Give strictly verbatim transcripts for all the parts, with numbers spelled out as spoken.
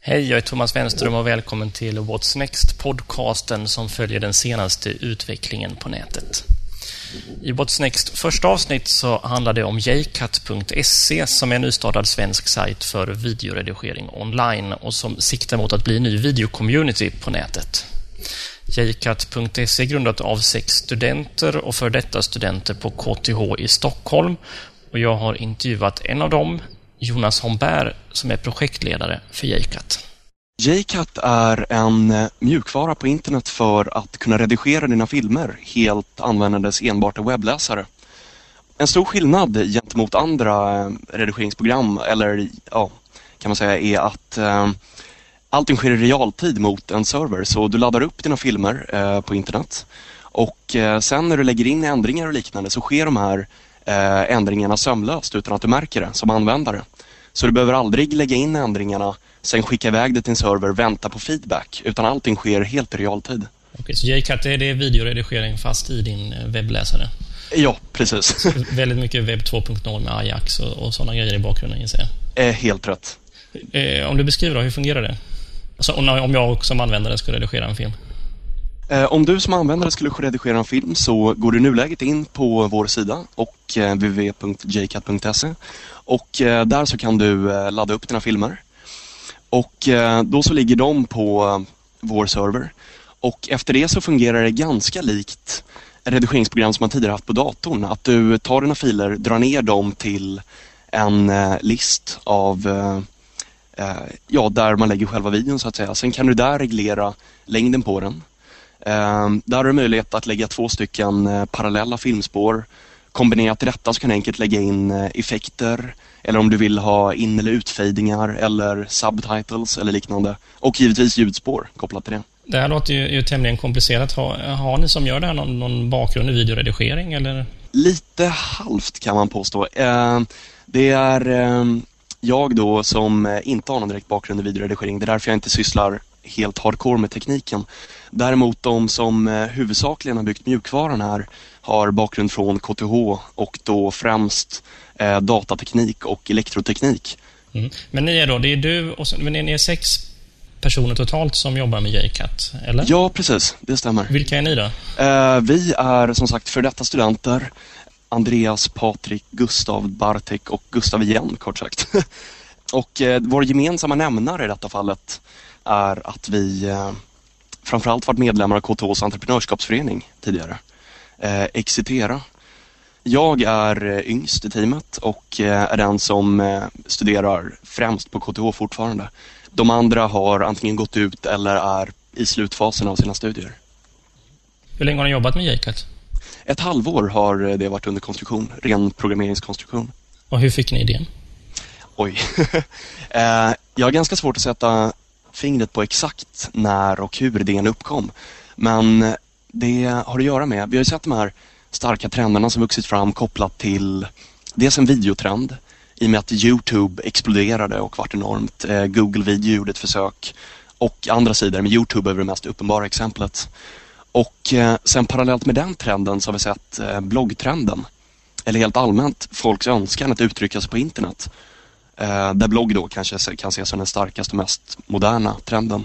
Hej, jag är Thomas Wenström och välkommen till What's Next-podcasten som följer den senaste utvecklingen på nätet. I What's Next första avsnitt så handlar det om jaycat punkt se som är en nystartad svensk sajt för videoredigering online och som siktar mot att bli en ny videocommunity på nätet. jaycat punkt se är grundat av sex studenter och för detta studenter på K T H i Stockholm, och jag har intervjuat en av dem, Jonas Homberg, som är projektledare för jaycat. jaycat är en mjukvara på internet för att kunna redigera dina filmer helt användandes enbart av webbläsare. En stor skillnad gentemot andra redigeringsprogram, eller ja, kan man säga, är att eh, allting sker i realtid mot en server. Så du laddar upp dina filmer eh, på internet och eh, sen när du lägger in ändringar och liknande så sker de här eh, ändringarna sömlöst utan att du märker det som användare. Så du behöver aldrig lägga in ändringarna, sen skicka iväg det till en server, vänta på feedback, utan allting sker helt i realtid. Okej, så jaycat är det videoredigering fast i din webbläsare? Ja, precis. Väldigt mycket webb två punkt noll med Ajax och, och sådana grejer i bakgrunden, inser jag. Eh, helt rätt. Eh, om du beskriver då, hur fungerar det? Alltså, om jag som användare ska redigera en film? Eh, om du som användare skulle redigera en film så går du nuläget in på vår sida och eh, w w w punkt jaycat punkt se och eh, där så kan du eh, ladda upp dina filmer. Och eh, då så ligger de på eh, vår server. Och efter det så fungerar det ganska likt redigeringsprogram som man tidigare haft på datorn. Att du tar dina filer, drar ner dem till en eh, list av eh, eh, ja, där man lägger själva videon så att säga. Sen kan du där reglera längden på den. Eh, där har du möjlighet att lägga två stycken eh, parallella filmspår. Kombinerat till detta så kan du enkelt lägga in eh, effekter, eller om du vill ha in- eller utfadingar eller subtitles eller liknande. Och givetvis ljudspår kopplat till det. Det här låter ju, ju tämligen komplicerat. Har, har ni som gör det här någon, någon bakgrund i videoredigering? Eller? Lite halvt kan man påstå. Eh, det är eh, jag då som inte har någon direkt bakgrund i videoredigering. Det är därför jag inte sysslar helt hardcore med tekniken. Däremot de som eh, huvudsakligen har byggt mjukvaran här har bakgrund från K T H och då främst eh, datateknik och elektroteknik. Mm. Men ni är då, det är du och sen, men ni är sex personer totalt som jobbar med jaycat, eller? Ja, precis. Det stämmer. Vilka är ni då? Eh, vi är som sagt för detta studenter. Andreas, Patrik, Gustav, Bartek och Gustav igen, kort sagt. och eh, vår gemensamma nämnare i detta fallet är att vi eh, framförallt varit medlemmar av K T Hs entreprenörskapsförening tidigare. Eh, Excitera. Jag är eh, yngst i teamet och eh, är den som eh, studerar främst på K T H fortfarande. De andra har antingen gått ut eller är i slutfasen av sina studier. Hur länge har ni jobbat med jaycat? Ett halvår har det varit under konstruktion, ren programmeringskonstruktion. Och hur fick ni idén? Oj. eh, jag har ganska svårt att sätta fingret på exakt när och hur idén uppkom. Men det har att göra med, vi har ju sett de här starka trenderna som vuxit fram kopplat till dels en videotrend i och med att YouTube exploderade och vart enormt. Eh, Google Video gjorde ett försök och andra sidor, med YouTube är det mest uppenbara exemplet. Och eh, sen parallellt med den trenden så har vi sett eh, bloggtrenden. Eller helt allmänt folks önskan att uttrycka sig på internet. Eh, där blogg då kanske kan ses som den starkaste och mest moderna trenden.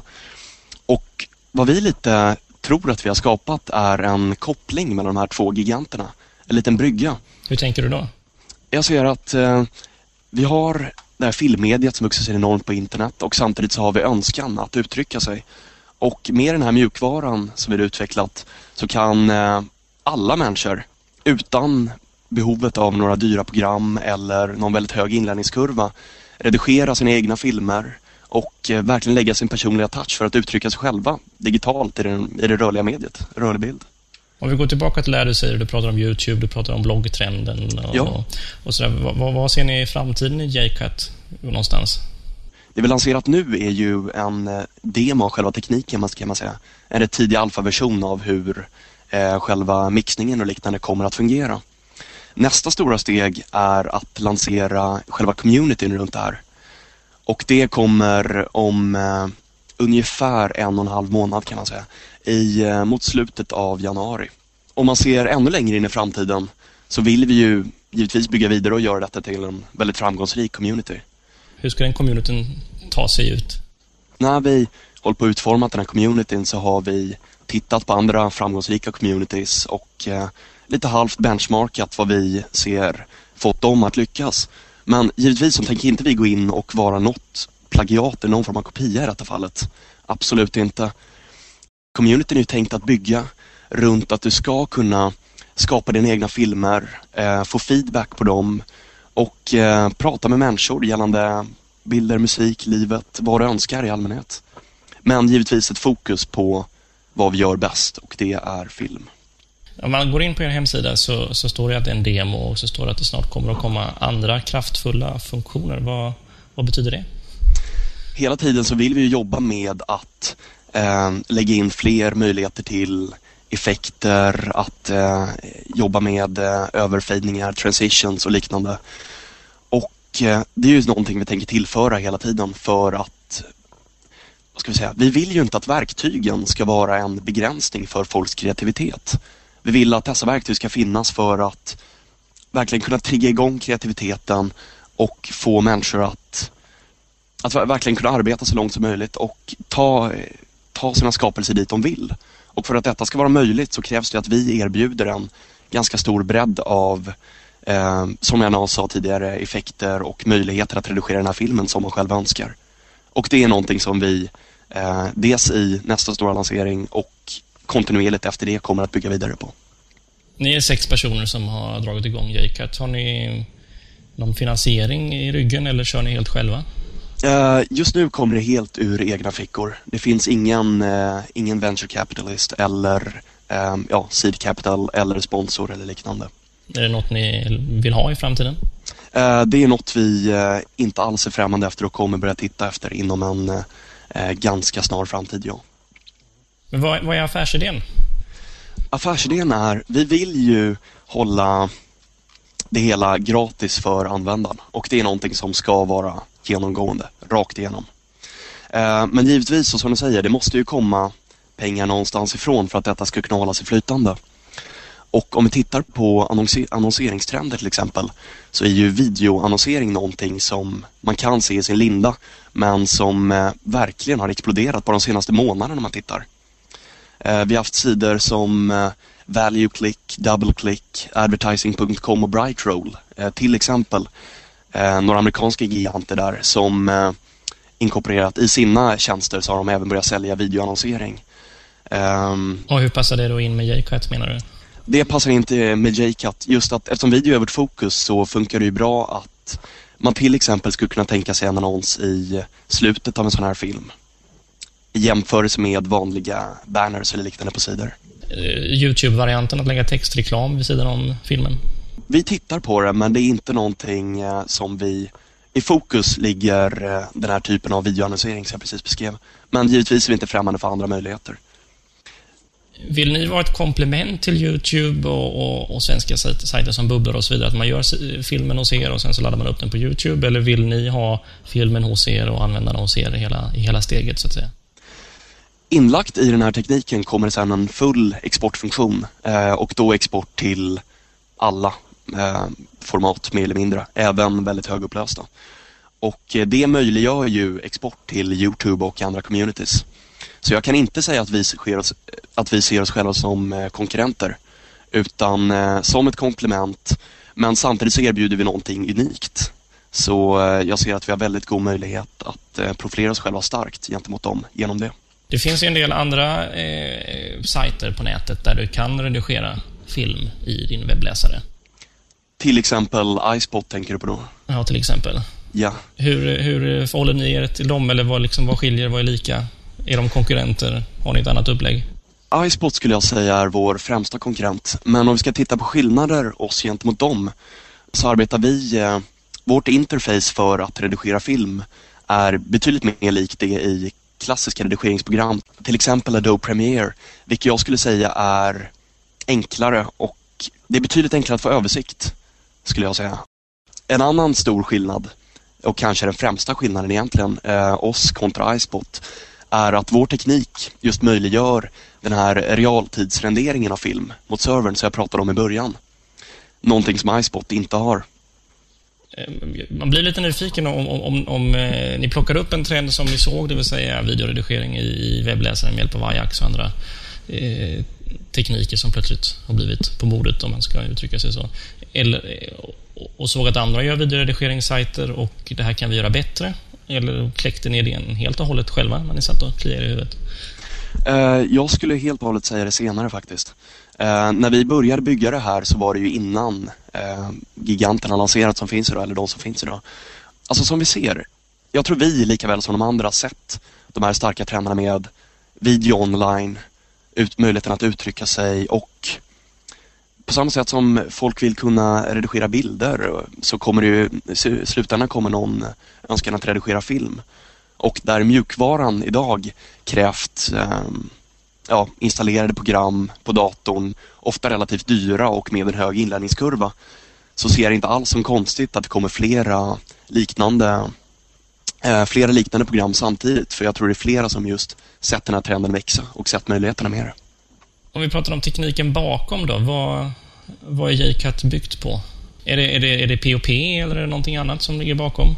Och vad vi lite tror att vi har skapat är en koppling mellan de här två giganterna. En liten brygga. Hur tänker du då? Jag ser att eh, vi har det här filmmediet som vuxit sig enormt på internet och samtidigt så har vi önskan att uttrycka sig. Och med den här mjukvaran som vi har utvecklat så kan eh, alla människor utan behovet av några dyra program eller någon väldigt hög inlärningskurva redigera sina egna filmer och eh, verkligen lägga sin personliga touch för att uttrycka sig själva digitalt i, den, i det rörliga mediet, rörlig bild. Om vi går tillbaka till det du säger, du pratar om YouTube, du pratar om bloggtrenden och, ja. och sådär. Vad, vad ser ni i framtiden i jaycat någonstans? Det vi lanserat nu är ju en demo av själva tekniken, kan man säga. En rätt tidig alfaversion av hur eh, själva mixningen och liknande kommer att fungera. Nästa stora steg är att lansera själva communityn runt det här. Och det kommer om eh, ungefär en och en halv månad kan man säga. I, eh, mot slutet av januari. Om man ser ännu längre in i framtiden så vill vi ju givetvis bygga vidare och göra detta till en väldigt framgångsrik community. Hur ska den communityn ta sig ut? när vi håller på att utforma den här communityn så har vi tittat på andra framgångsrika communities och eh, lite halvt benchmarkat vad vi ser fått dem att lyckas. Men givetvis så tänker inte vi gå in och vara något plagiat eller någon form av kopia i detta fallet. Absolut inte. Communityn är ju tänkt att bygga runt att du ska kunna skapa dina egna filmer, eh, få feedback på dem och eh, prata med människor gällande bilder, musik, livet, vad du önskar i allmänhet. Men givetvis ett fokus på vad vi gör bäst och det är film. Om man går in på er hemsida så, så står det att det är en demo och så står det att det snart kommer att komma andra kraftfulla funktioner. Vad, vad betyder det? Hela tiden så vill vi jobba med att eh, lägga in fler möjligheter till effekter, att eh, jobba med eh, överfejdningar, transitions och liknande. Och eh, det är ju någonting vi tänker tillföra hela tiden för att, vad ska vi säga, vi vill ju inte att verktygen ska vara en begränsning för folks kreativitet. Vi vill att dessa verktyg ska finnas för att verkligen kunna trigga igång kreativiteten och få människor att, att verkligen kunna arbeta så långt som möjligt och ta, ta sina skapelser dit de vill. Och för att detta ska vara möjligt så krävs det att vi erbjuder en ganska stor bredd av, eh, som jag sa tidigare, effekter och möjligheter att redigera den här filmen som man själv önskar. Och det är någonting som vi eh, dels i nästa stora lansering och kontinuerligt efter det kommer att bygga vidare på. Ni är sex personer som har dragit igång Jaycat. Har ni någon finansiering i ryggen eller kör ni helt själva? Uh, just nu kommer det helt ur egna fickor. Det finns ingen, uh, ingen venture capitalist eller um, ja, seed capital eller sponsor eller liknande. Är det något ni vill ha i framtiden? Uh, det är något vi uh, inte alls är främmande efter och kommer börja titta efter inom en uh, ganska snar framtid, ja. Men vad, vad är affärsidén? Affärsidén är, vi vill ju hålla det hela gratis för användaren. Och det är någonting som ska vara genomgående, rakt igenom. Eh, men givetvis, så som du säger, det måste ju komma pengar någonstans ifrån för att detta ska kunna hålla sig flytande. Och om vi tittar på annonser- annonseringstrender till exempel, så är ju videoannonsering någonting som man kan se i sin linda, men som eh, verkligen har exploderat på de senaste månaderna när man tittar. Eh, vi har haft sidor som eh, ValueClick, DoubleClick, Advertising punkt com och Brightroll. Eh, till exempel eh, några amerikanska giganter där som eh, inkorporerat i sina tjänster så har de även börjat sälja videoannonsering. Eh, och hur passar det då in med Jaycat, menar du? Det passar inte med Jaycat. Just att eftersom video är vårt fokus så funkar det ju bra att man till exempel skulle kunna tänka sig en annons i slutet av en sån här film i jämförelse med vanliga banners eller liknande på sidor. YouTube-varianten att lägga textreklam vid sidan om filmen? Vi tittar på det, men det är inte någonting eh, som vi... I fokus ligger eh, den här typen av videoannonsering som jag precis beskrev. Men givetvis är vi inte främmande för andra möjligheter. Vill ni vara ett komplement till YouTube och, och, och svenska sajter som Bubblar och så vidare? Att man gör filmen hos er och sen så laddar man upp den på YouTube? Eller vill ni ha filmen hos er och användarna hos er i hela, i hela steget, så att säga? Inlagt i den här tekniken kommer det sedan en full exportfunktion eh, och då export till alla eh, format mer eller mindre, även väldigt högupplösta. Och eh, det möjliggör ju export till YouTube och andra communities. Så jag kan inte säga att vi ser oss, att vi ser oss själva som eh, konkurrenter, utan eh, som ett komplement, men samtidigt så erbjuder vi någonting unikt. Så eh, jag ser att vi har väldigt god möjlighet att eh, profilera oss själva starkt gentemot dem genom det. Det finns ju en del andra eh, sajter på nätet där du kan redigera film i din webbläsare. Till exempel iSpot tänker du på då? Ja, till exempel. Ja. Hur, hur förhåller ni er till dem, eller vad, liksom, vad skiljer, vad är lika? Är de konkurrenter? Har ni ett annat upplägg? iSpot skulle jag säga är vår främsta konkurrent. Men om vi ska titta på skillnader oss gentemot dem så arbetar vi... Eh, vårt interface för att redigera film är betydligt mer likt det i klassiska redigeringsprogram, till exempel Adobe Premiere, vilket jag skulle säga är enklare och det är betydligt enklare att få översikt, skulle jag säga. En annan stor skillnad, och kanske den främsta skillnaden egentligen, eh, oss kontra iSpot, är att vår teknik just möjliggör den här realtidsrenderingen av film mot servern som jag pratade om i början. Någonting som iSpot inte har. Man blir lite nyfiken om, om, om, om eh, ni plockar upp en trend som ni såg, det vill säga videoredigering i webbläsaren med hjälp av Ajax och andra eh, tekniker som plötsligt har blivit på bordet, om man ska uttrycka sig så. Eller, och såg att andra gör videoredigeringssajter och det här kan vi göra bättre. Eller kläckte ni idén helt och hållet själva när ni satt och kliade i huvudet? Uh, jag skulle helt och hållet säga det senare faktiskt. Uh, när vi började bygga det här så var det ju innan uh, giganterna lanserat som finns idag, eller de som finns idag. Alltså som vi ser, jag tror vi lika väl som de andra sett de här starka trenderna med video online, ut, möjligheten att uttrycka sig, och på samma sätt som folk vill kunna redigera bilder så kommer det ju i slutändan kommer någon önskan att redigera film. Och där mjukvaran idag krävt eh, ja, installerade program på datorn, ofta relativt dyra och med en hög inlärningskurva, så ser jag inte alls som konstigt att det kommer flera liknande, eh, flera liknande program samtidigt. För jag tror det är flera som just sett den här trenden växa och sett möjligheterna med det. Om vi pratar om tekniken bakom då, vad, vad är Jaycat byggt på? Är det, är, det, är det P O P eller är det någonting annat som ligger bakom?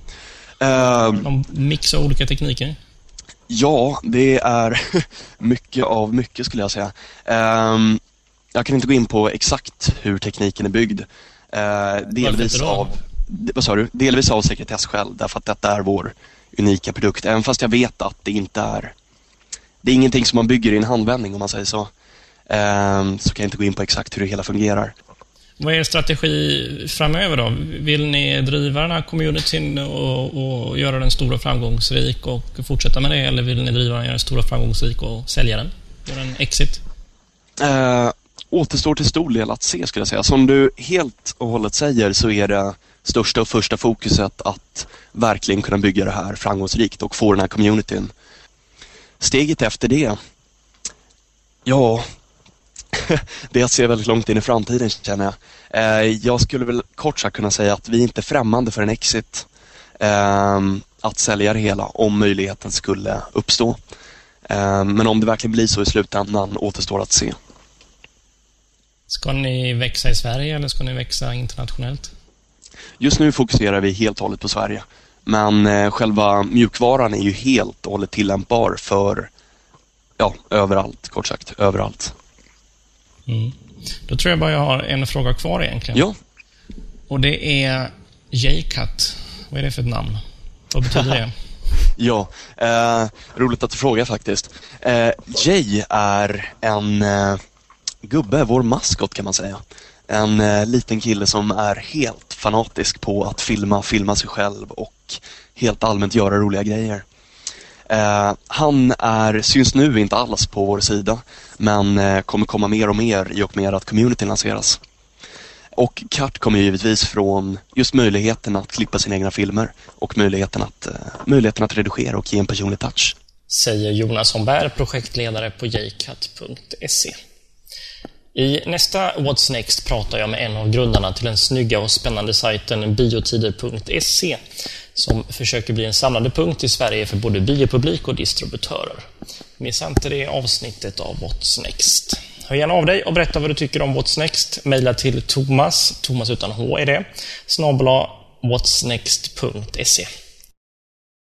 Uh, Någon mix av olika tekniker? Ja, det är mycket av mycket skulle jag säga. Uh, jag kan inte gå in på exakt hur tekniken är byggd. Uh, delvis av vad sa du? Delvis av sekretessskäl, därför att detta är vår unika produkt. Även fast jag vet att det inte är det är ingenting som man bygger i en handvändning, om man säger så. Uh, så kan jag inte gå in på exakt hur det hela fungerar. Vad är er strategi framöver då? Vill ni driva den här communityn och, och göra den stor och framgångsrik och fortsätta med det? Eller vill ni driva den, göra den stor och framgångsrik och sälja den? Göra en exit? Äh, återstår till stor del att se, skulle jag säga. Som du helt och hållet säger så är det största och första fokuset att verkligen kunna bygga det här framgångsrikt och få den här communityn. Steget efter det, ja... det jag ser väldigt långt in i framtiden, känner jag. Eh, jag skulle väl kort sagt kunna säga att vi inte är främmande för en exit. Eh, att sälja det hela om möjligheten skulle uppstå. Eh, men om det verkligen blir så i slutändan återstår att se. Ska ni växa i Sverige eller ska ni växa internationellt? Just nu fokuserar vi helt och hållet på Sverige. Men eh, själva mjukvaran är ju helt och hållet tillämpbar för ja, överallt, kort sagt, överallt. Mm. Då tror jag bara jag har en fråga kvar egentligen. Ja. Och det är Jaycat. Vad är det för ett namn? Vad betyder det? ja, eh, roligt att du frågar faktiskt. Eh, Jay är en eh, gubbe, vår maskot kan man säga. En eh, liten kille som är helt fanatisk på att filma, filma sig själv och helt allmänt göra roliga grejer. Uh, han är, syns nu inte alls på vår sida, men uh, kommer komma mer och mer i och med att communityn lanseras. Och Cut kommer givetvis från just möjligheten att klippa sina egna filmer och möjligheten att, uh, möjligheten att redigera och ge en personlig touch. Säger Jonas Holmberg, projektledare på Jaycat punkt se. I nästa What's Next pratar jag med en av grundarna till den snygga och spännande sajten biotider punkt se som försöker bli en samlande punkt i Sverige för både biopublik och distributörer. Missa inte det avsnittet av What's Next. Hör gärna av dig och berätta vad du tycker om What's Next. Maila till Thomas, Thomas utan H är det, snabel-a whatsnext punkt se.